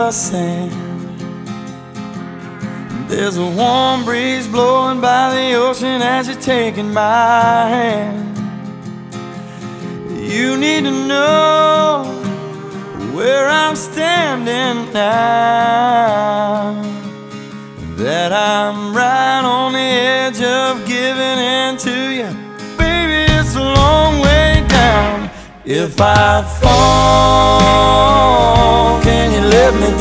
sand. There's a warm breeze blowing by the ocean as you're taking my hand. You need to know where I'm standing now, that I'm right on the edge of giving in to you. Baby, it's a long way down. If I fall, can you let me down?